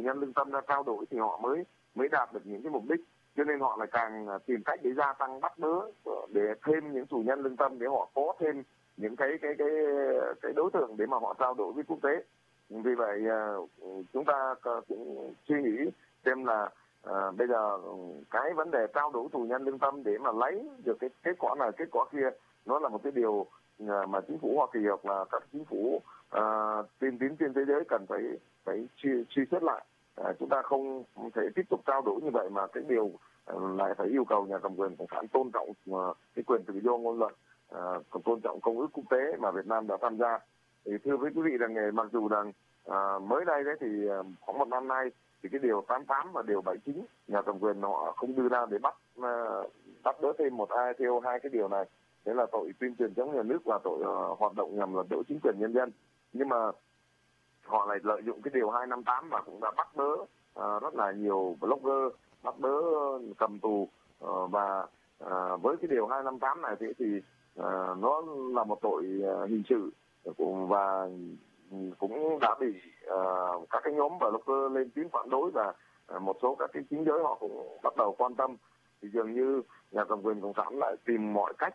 nhân lương tâm ra trao đổi thì họ mới đạt được những cái mục đích, cho nên họ lại càng tìm cách để gia tăng bắt bớ để thêm những tù nhân lương tâm, để họ có thêm những cái đối tượng để mà họ trao đổi với quốc tế. Vì vậy chúng ta cũng suy nghĩ xem là bây giờ cái vấn đề trao đổi tù nhân lương tâm để mà lấy được cái kết quả này kết quả kia, nó là một cái điều mà chính phủ Hoa Kỳ hoặc là các chính phủ tiên tiến trên thế giới cần phải suy xét lại. Chúng ta không thể tiếp tục trao đổi như vậy mà cái điều lại phải yêu cầu nhà cầm quyền cộng sản tôn trọng cái quyền tự do ngôn luận, tôn trọng công ước quốc tế mà Việt Nam đã tham gia. Thì thưa với quý vị rằng mặc dù rằng mới đây đấy thì khoảng một năm nay thì cái điều 88 và điều 79 nhà cầm quyền họ không đưa ra để bắt bớ thêm một ai theo hai cái điều này, đấy là tội tuyên truyền chống nhà nước và tội hoạt động nhằm lật đổ chính quyền nhân dân. Nhưng mà họ lại lợi dụng cái điều 258 và cũng đã bắt bớ rất là nhiều blogger, bắt bớ cầm tù, và với cái điều 258 này thì nó là một tội hình sự và cũng đã bị các cái nhóm blogger lên tiếng phản đối, và một số các cái chính giới họ cũng bắt đầu quan tâm. Thì dường như nhà cầm quyền cộng sản lại tìm mọi cách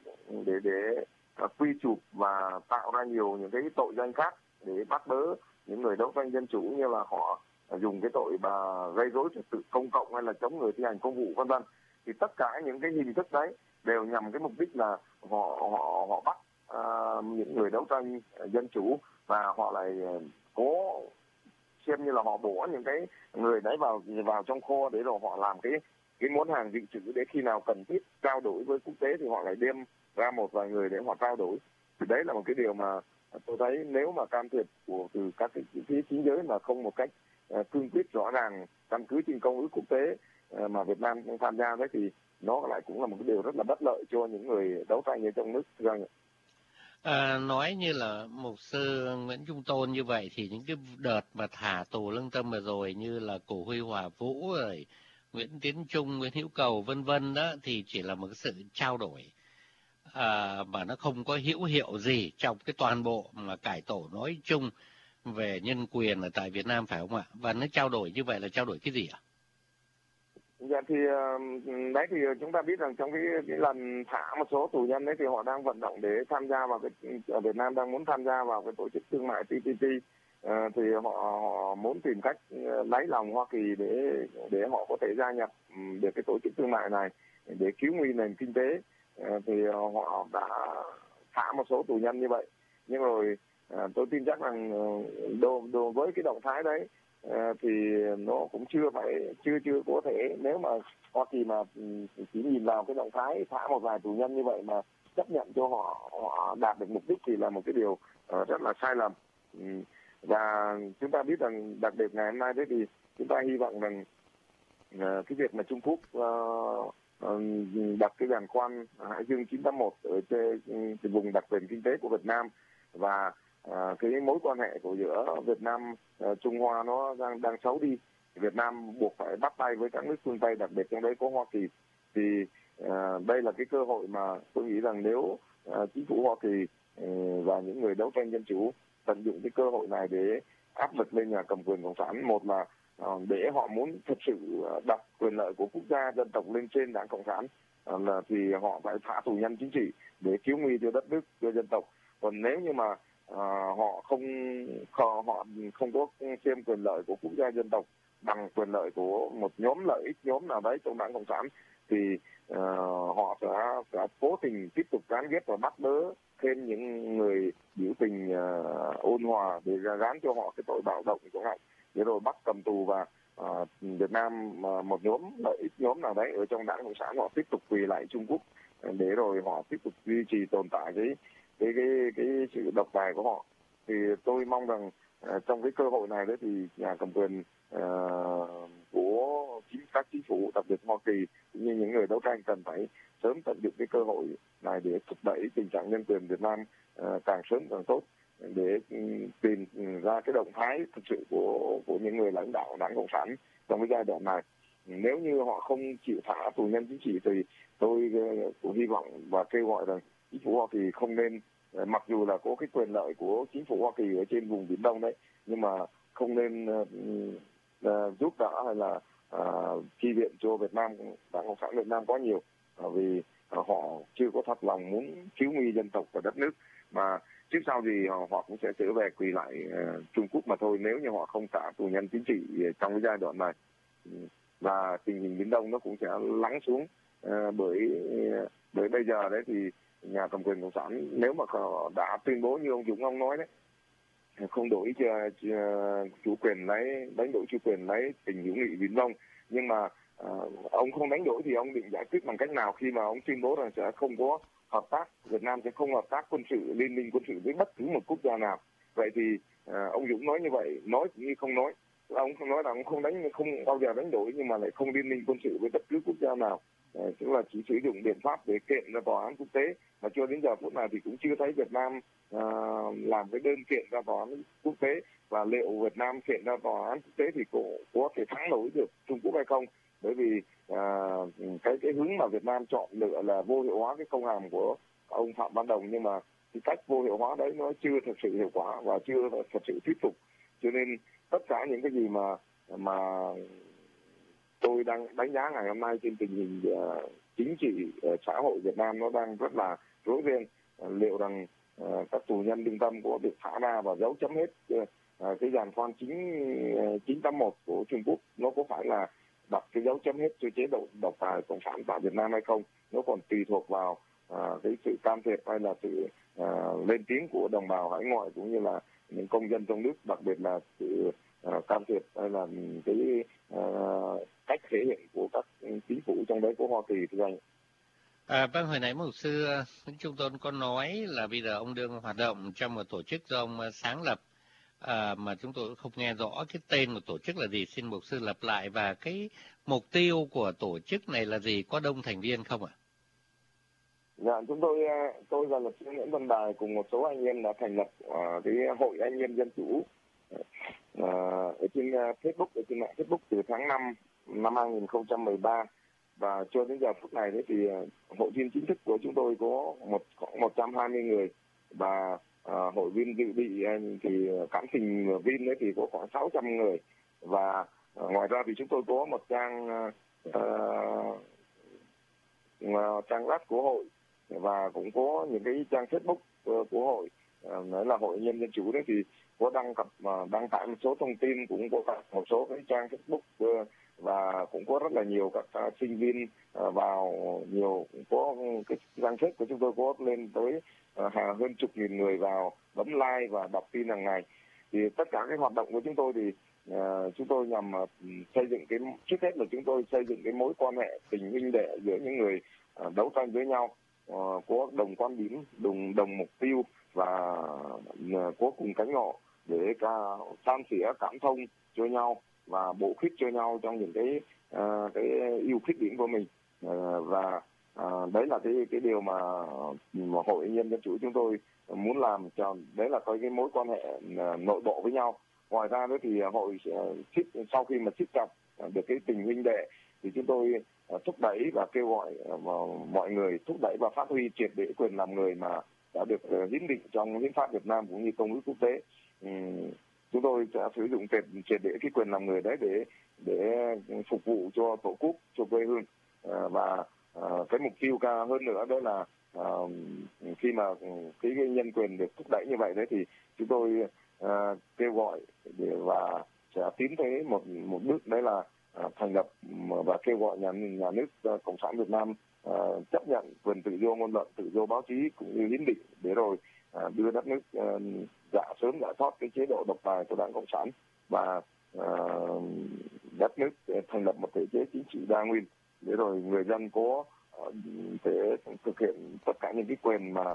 để quy chụp và tạo ra nhiều những cái tội danh khác để bắt bớ những người đấu tranh dân chủ, như là họ dùng cái tội gây rối trật tự công cộng hay là chống người thi hành công vụ vân vân. Thì tất cả những cái hình thức đấy đều nhằm cái mục đích là họ bắt những người đấu tranh dân chủ, và họ lại có xem như là họ bỏ những cái người đấy vào trong kho để rồi họ làm cái món hàng dự trữ, để khi nào cần thiết trao đổi với quốc tế thì họ lại đem ra một vài người để họ trao đổi. Thì đấy là một cái điều mà tôi thấy nếu mà can thiệp từ các cái phía chính giới mà không một cách cương quyết rõ ràng căn cứ trên công ước quốc tế mà Việt Nam cũng tham gia đấy, thì nó lại cũng là một cái điều rất là bất lợi cho những người đấu tranh ở trong nước. Nói như là mục sư Nguyễn Trung Tôn như vậy thì những cái đợt mà thả tù lương tâm vừa rồi như là Cổ Huy Hỏa Vũ rồi Nguyễn Tiến Trung, Nguyễn Hữu Cầu vân vân đó thì chỉ là một cái sự trao đổi mà nó không có hữu hiệu gì trong cái toàn bộ mà cải tổ nói chung về nhân quyền ở tại Việt Nam, phải không ạ? Và nó trao đổi như vậy là trao đổi cái gì ạ? Dạ thì đấy thì chúng ta biết rằng trong cái lần thả một số tù nhân đấy thì họ đang vận động để tham gia vào ở Việt Nam đang muốn tham gia vào cái tổ chức thương mại TPP. Thì họ muốn tìm cách lấy lòng Hoa Kỳ để họ có thể gia nhập được cái tổ chức thương mại này để cứu nguy nền kinh tế. Thì họ đã thả một số tù nhân như vậy, nhưng rồi tôi tin chắc rằng đối với cái động thái đấy thì nó cũng chưa có thể, nếu mà Hoa Kỳ mà chỉ nhìn vào cái động thái thả một vài tù nhân như vậy mà chấp nhận cho họ đạt được mục đích thì là một cái điều rất là sai lầm. Và chúng ta biết rằng đặc biệt ngày hôm nay đấy thì chúng ta hy vọng rằng cái việc mà Trung Quốc đặt cái giàn khoan Hải Dương 981 ở trên vùng đặc quyền kinh tế của Việt Nam, và cái mối quan hệ của giữa Việt Nam Trung Hoa nó đang xấu đi. Việt Nam buộc phải bắt tay với các nước phương Tây, đặc biệt trong đấy có Hoa Kỳ. Thì đây là cái cơ hội mà tôi nghĩ rằng nếu chính phủ Hoa Kỳ và những người đấu tranh dân chủ tận dụng cái cơ hội này để áp lực lên nhà cầm quyền cộng sản, một là để họ muốn thực sự đặt quyền lợi của quốc gia dân tộc lên trên đảng cộng sản, thì họ phải thả tù nhân chính trị để cứu nguy cho đất nước, cho dân tộc. Còn nếu như mà họ không có xem quyền lợi của quốc gia dân tộc bằng quyền lợi của một lợi ích nhóm nào đấy trong đảng cộng sản, thì họ sẽ cố tình tiếp tục gán ghép và bắt bớ thêm những người biểu tình ôn hòa để gán cho họ cái tội bạo động chẳng hạn, để rồi bắt cầm tù. Và Việt Nam một lợi ích nhóm nào đấy ở trong đảng cộng sản họ tiếp tục quỳ lại Trung Quốc để rồi họ tiếp tục duy trì tồn tại cái sự độc tài của họ. Thì tôi mong rằng trong cái cơ hội này đấy thì nhà cầm quyền của các chính phủ, đặc biệt Hoa Kỳ cũng như những người đấu tranh cần phải sớm tận dụng cái cơ hội này để thúc đẩy tình trạng nhân quyền Việt Nam càng sớm càng tốt, để tìm ra cái động thái thực sự của những người lãnh đạo đảng cộng sản trong cái giai đoạn này. Nếu như họ không chịu thả tù nhân chính trị thì tôi cũng hy vọng và kêu gọi rằng chính phủ Hoa Kỳ không nên, mặc dù là có cái quyền lợi của chính phủ Hoa Kỳ ở trên vùng Biển Đông đấy, nhưng mà không nên giúp đỡ hay là chi viện cho Việt Nam, Đảng Cộng sản Việt Nam có nhiều, vì họ chưa có thật lòng muốn cứu nguy dân tộc và đất nước, mà trước sau gì họ cũng sẽ trở về quỳ lại Trung Quốc mà thôi, nếu như họ không trả tù nhân chính trị trong cái giai đoạn này. Và tình hình Biển Đông nó cũng sẽ lắng xuống, bởi bây giờ đấy thì nhà cầm quyền cộng sản nếu mà đã tuyên bố như ông Dũng ông nói đấy, không đổi chủ quyền đánh đổi chủ quyền lấy tình hữu nghị Biển Đông, nhưng mà ông không đánh đổi thì ông định giải quyết bằng cách nào khi mà ông tuyên bố rằng sẽ không có hợp tác, Việt Nam sẽ không hợp tác quân sự, liên minh quân sự với bất cứ một quốc gia nào. Vậy thì ông Dũng nói như vậy, nói cũng như không nói. Ông không nói là ông không bao giờ đánh đổi, nhưng mà lại không liên minh quân sự với bất cứ quốc gia nào, tức là chỉ sử dụng biện pháp để kiện ra tòa án quốc tế, mà cho đến giờ phút này thì cũng chưa thấy Việt Nam làm cái đơn kiện ra tòa án quốc tế, và liệu Việt Nam kiện ra tòa án quốc tế thì có thể thắng nổi được Trung Quốc hay không? Bởi vì cái hướng mà Việt Nam chọn lựa là vô hiệu hóa cái công hàm của ông Phạm Văn Đồng, nhưng mà cái cách vô hiệu hóa đấy nó chưa thực sự hiệu quả và chưa thật sự thuyết phục. Cho nên tất cả những cái gì mà tôi đang đánh giá ngày hôm nay trên tình hình chính trị xã hội Việt Nam nó đang rất là rối ren. Liệu rằng các tù nhân lương tâm có được thả ra và dấu chấm hết cái giàn khoan 981 của Trung Quốc, nó có phải là đặt cái dấu chấm hết cho chế độ độc tài cộng sản tại Việt Nam hay không? Nó còn tùy thuộc vào cái sự can thiệp hay là sự lên tiếng của đồng bào hải ngoại cũng như là những công dân trong nước, đặc biệt là sự can thiệp hay là cái cách thể hiện của các chính phủ trong đấy của Hoa Kỳ thưa anh. Vâng, hồi nãy mục sư Nguyễn Trung Tôn có nói là bây giờ ông đang hoạt động trong một tổ chức do ông sáng lập, mà chúng tôi không nghe rõ cái tên của tổ chức là gì, xin mục sư lặp lại, và cái mục tiêu của tổ chức này là gì, có đông thành viên không ạ? Dạ, tôi và luật sư Nguyễn Văn Đài cùng một số anh em đã thành lập cái Hội Anh em Dân Chủ ở trên Facebook, ở trên mạng Facebook từ tháng 5 năm 2013, và cho đến giờ phút này thì hội viên chính thức của chúng tôi có khoảng 120 người, và hội viên dự bị thì cảm tình viên đấy thì có khoảng 600 người, và ngoài ra thì chúng tôi có một trang web của hội, và cũng có những cái trang Facebook của hội, đấy là Hội Anh em Dân Chủ đấy, thì có đăng tải một số thông tin, cũng có một số cái trang Facebook, và cũng có rất là nhiều các sinh viên vào nhiều, cũng có cái trang Facebook của chúng tôi có lên tới hơn chục nghìn người vào bấm like và đọc tin hàng ngày. Thì tất cả cái hoạt động của chúng tôi thì chúng tôi nhằm xây dựng trước hết là chúng tôi xây dựng cái mối quan hệ tình huynh đệ giữa những người đấu tranh với nhau, có đồng quan điểm, đồng mục tiêu và có cùng cánh ngọ để san sẻ cảm thông cho nhau và bổ khích cho nhau trong những cái ưu khuyết điểm của mình, và đấy là cái điều mà Hội Anh em Dân Chủ chúng tôi muốn làm, đấy là có cái mối quan hệ nội bộ với nhau. Ngoài ra nữa thì hội sau khi mà siết chặt được cái tình huynh đệ thì chúng tôi thúc đẩy và kêu gọi mọi người thúc đẩy và phát huy triệt để quyền làm người mà đã được hiến định trong hiến pháp Việt Nam cũng như công ước quốc tế. Chúng tôi sẽ sử dụng triệt để cái quyền làm người đấy để phục vụ cho Tổ quốc, cho quê hương, và cái mục tiêu cao hơn nữa đó là khi mà cái nhân quyền được thúc đẩy như vậy đấy thì chúng tôi kêu gọi và sẽ tiến tới một bước, đấy là thành lập và kêu gọi nhà nước Cộng sản Việt Nam chấp nhận quyền tự do ngôn luận, tự do báo chí cũng như hiến định, để rồi đưa đất nước sớm giải thoát cái chế độ độc tài của Đảng Cộng sản, và đất nước thành lập một thể chế chính trị đa nguyên, để rồi người dân có thể thực hiện tất cả những cái quyền mà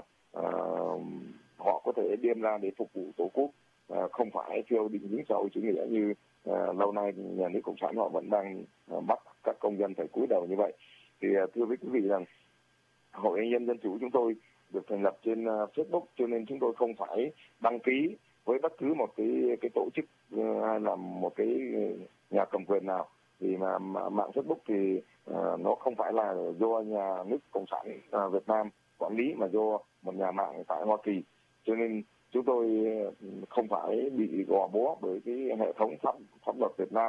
họ có thể đem ra để phục vụ Tổ quốc, không phải theo định hướng xã hội chủ nghĩa như lâu nay nhà nước Cộng sản họ vẫn đang bắt các công dân phải cúi đầu như vậy. Thì thưa với quý vị rằng Hội Anh em Dân Chủ chúng tôi được thành lập trên Facebook, cho nên chúng tôi không phải đăng ký với bất cứ một cái tổ chức hay là một cái nhà cầm quyền nào, vì mà mạng Facebook thì nó không phải là do nhà nước Cộng sản Việt Nam quản lý, mà do một nhà mạng tại Hoa Kỳ, cho nên chúng tôi không phải bị gò bó bởi cái hệ thống pháp luật Việt Nam.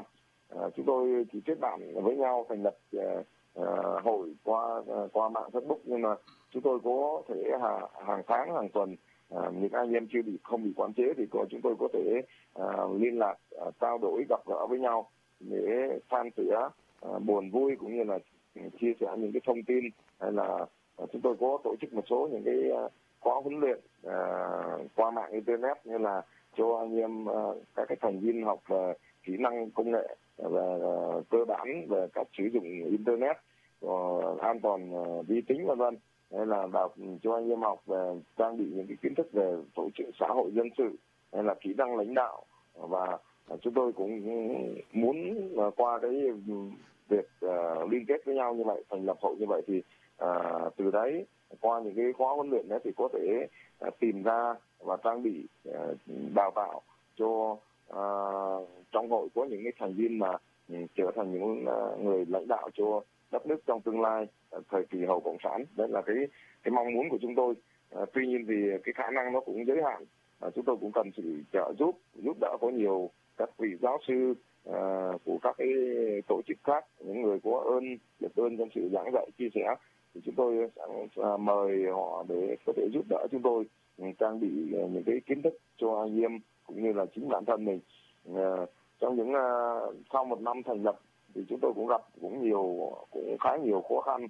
chúng tôi chỉ kết bạn với nhau thành lập hội qua mạng Facebook, nhưng mà chúng tôi có thể hàng tháng hàng tuần những anh em không bị quản chế thì chúng tôi có thể liên lạc, trao đổi, gặp gỡ với nhau để san sẻ buồn vui cũng như là chia sẻ những cái thông tin, hay là chúng tôi có tổ chức một số những cái khóa huấn luyện qua mạng internet, như là cho anh em các cái thành viên học kỹ năng công nghệ và cơ bản về cách sử dụng internet, an toàn vi tính vân vân, hay là cho anh em học về trang bị những cái kiến thức về tổ chức xã hội dân sự, hay là kỹ năng lãnh đạo. Và chúng tôi cũng muốn qua cái việc liên kết với nhau như vậy, thành lập hội như vậy, thì từ đấy qua những cái khóa huấn luyện đấy thì có thể tìm ra và trang bị đào tạo cho trong hội có những cái thành viên mà trở thành những người lãnh đạo cho đất nước trong tương lai thời kỳ hậu cộng sản. Đấy là cái mong muốn của chúng tôi. Tuy nhiên thì cái khả năng nó cũng giới hạn, chúng tôi cũng cần sự trợ giúp đỡ có nhiều các vị giáo sư của các cái tổ chức khác, những người có biết ơn trong sự giảng dạy chia sẻ, thì chúng tôi mời họ để có thể giúp đỡ chúng tôi trang bị những cái kiến thức cho anh em cũng như là chính bản thân mình. Trong những sau một năm thành lập thì chúng tôi cũng gặp cũng khá nhiều khó khăn.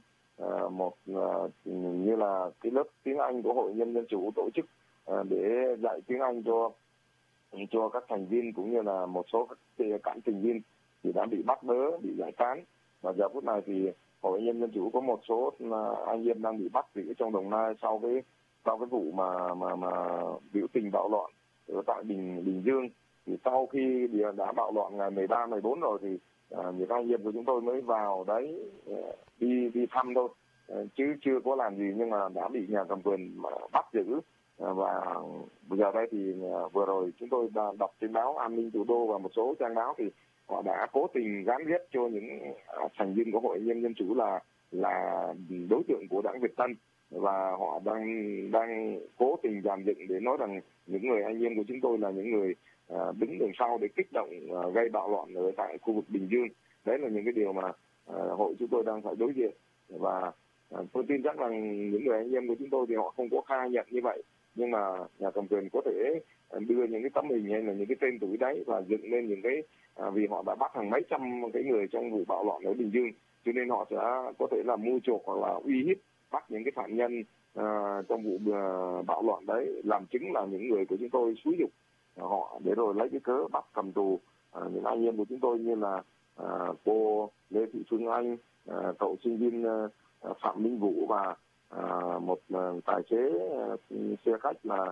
Như là cái lớp tiếng Anh của Hội Nhân Dân Chủ tổ chức để dạy tiếng Anh cho các thành viên cũng như là một số các cán thành viên thì đã bị bắt bớ, bị giải tán. Và giờ phút này thì Hội Nhân Dân Chủ có một số anh em đang bị bắt giữ trong Đồng Nai sau cái vụ mà biểu tình bạo loạn ở tại Bình Dương. Thì sau khi đã bạo loạn ngày 13, 14 rồi thì những anh em của chúng tôi mới vào đấy đi thăm thôi, chứ chưa có làm gì, nhưng mà đã bị nhà cầm quyền bắt giữ. Và bây giờ đây thì vừa rồi chúng tôi đã đọc trên báo An ninh Thủ đô và một số trang báo thì họ đã cố tình gán ghép cho những thành viên của Hội Nhân Dân Chủ là đối tượng của đảng Việt Tân, và họ đang cố tình dàn dựng để nói rằng những người anh em của chúng tôi là những người đứng đằng sau để kích động gây bạo loạn ở tại khu vực Bình Dương. Đấy là những cái điều mà hội chúng tôi đang phải đối diện. Và tôi tin chắc rằng những người anh em của chúng tôi thì họ không có khai nhận như vậy, nhưng mà nhà cầm quyền có thể đưa những cái tấm hình hay là những cái tên tuổi đấy và dựng lên những cái vì họ đã bắt hàng mấy trăm cái người trong vụ bạo loạn ở Bình Dương, cho nên họ sẽ có thể là mưu chuộc hoặc là uy hiếp bắt những cái phạm nhân trong vụ bạo loạn đấy làm chứng là những người của chúng tôi xúi giục họ để rồi lấy cái cớ bắt cầm tù những anh em của chúng tôi, như là cô Lê Thị Phương Anh, cậu sinh viên Phạm Minh Vũ và một tài xế xe khách là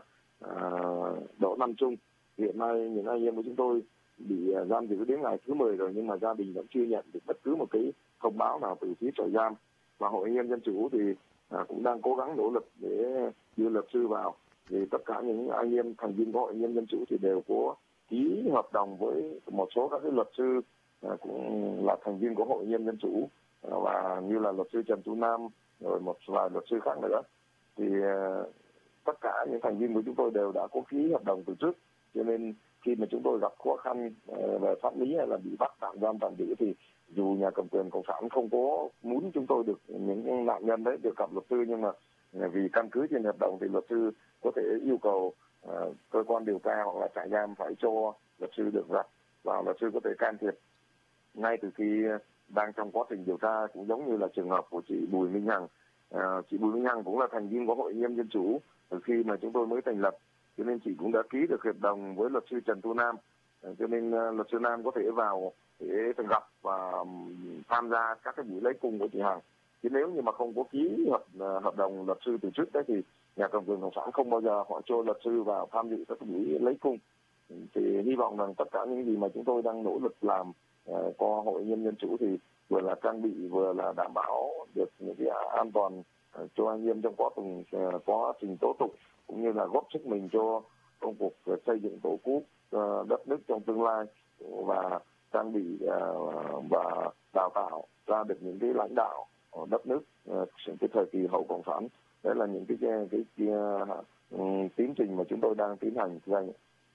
Đỗ Nam Trung. Hiện nay những anh em của chúng tôi bị giam giữ đến ngày thứ 10 rồi, nhưng mà gia đình vẫn chưa nhận được bất cứ một cái thông báo nào từ phía trại giam. Và Hội Nhân Dân Chủ thì cũng đang cố gắng nỗ lực để đưa luật sư vào. Thì tất cả những anh em thành viên của Hội Nhân Dân Chủ thì đều có ký hợp đồng với một số các cái luật sư cũng là thành viên của Hội Nhân Dân Chủ, và như là luật sư Trần Tú Nam rồi một vài luật sư khác nữa. Thì tất cả những thành viên của chúng tôi đều đã có ký hợp đồng từ trước, cho nên khi mà chúng tôi gặp khó khăn về pháp lý hay là bị bắt tạm giam tạm giữ thì dù nhà cầm quyền cộng sản không có muốn chúng tôi được, những nạn nhân đấy được gặp luật sư, nhưng mà vì căn cứ trên hợp đồng thì luật sư có thể yêu cầu cơ quan điều tra hoặc là trại giam phải cho luật sư được gặp, và luật sư có thể can thiệp ngay từ khi đang trong quá trình điều tra, cũng giống như là trường hợp của chị Bùi Minh Hằng. Chị Bùi Minh Hằng cũng là thành viên của Hội Nhân Dân Chủ từ khi mà chúng tôi mới thành lập, cho nên chị cũng đã ký được hợp đồng với luật sư Trần Tú Nam, cho nên luật sư Nam có thể vào để gặp và tham gia các cái buổi lấy cung của chị Hằng. Chứ nếu như mà không có ký hợp đồng luật sư từ trước đấy thì nhà cầm quyền cộng sản không bao giờ họ cho luật sư vào tham dự các cái buổi lấy cung. Thì hy vọng rằng tất cả những gì mà chúng tôi đang nỗ lực làm qua Hội Nhân Dân Chủ thì vừa là trang bị, vừa là đảm bảo được những cái an toàn cho anh em trong quá trình tố tụng, cũng như là góp sức mình cho công cuộc xây dựng tổ quốc đất nước trong tương lai, và trang bị và đào tạo ra được những cái lãnh đạo đất nước cái thời kỳ hậu cộng sản. Đấy là những cái tiến trình mà chúng tôi đang tiến hành thưa anh.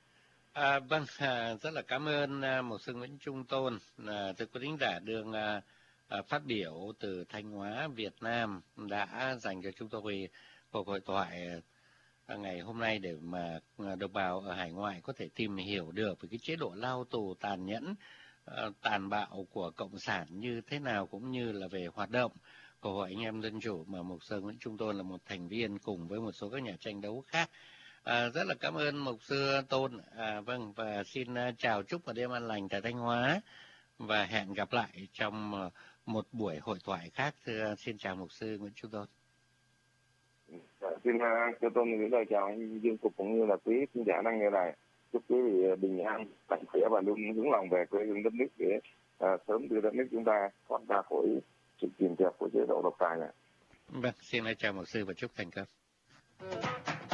Vâng, rất là cảm ơn mục sư Nguyễn Trung Tôn. Thưa quý thính giả, đường phát biểu từ Thanh Hóa, Việt Nam đã dành cho chúng tôi cuộc hội thoại ngày hôm nay để mà đồng bào ở hải ngoại có thể tìm hiểu được về cái chế độ lao tù tàn nhẫn, tàn bạo của Cộng sản như thế nào, cũng như là về hoạt động của Hội Anh Em Dân Chủ mà mục sư Nguyễn Trung Tôn là một thành viên cùng với một số các nhà tranh đấu khác. Rất là cảm ơn mục sư Tôn. Vâng, và xin chào chúc một đêm an lành tại Thanh Hóa và hẹn gặp lại trong một buổi hội thoại khác. Xin chào mục sư Nguyễn Trung Tôn. Xin cho tôi gửi lời chào anh Dương Cục cũng như là quý khán giả đang nghe đài. Chúc quý vị bình an, mạnh khỏe và luôn hướng lòng về quê hương đất nước để sớm đưa đất nước chúng ta thoát ra khỏi sự kìm kẹp của chế độ độc tài này. Vâng, xin chào mục sư và chúc thành công.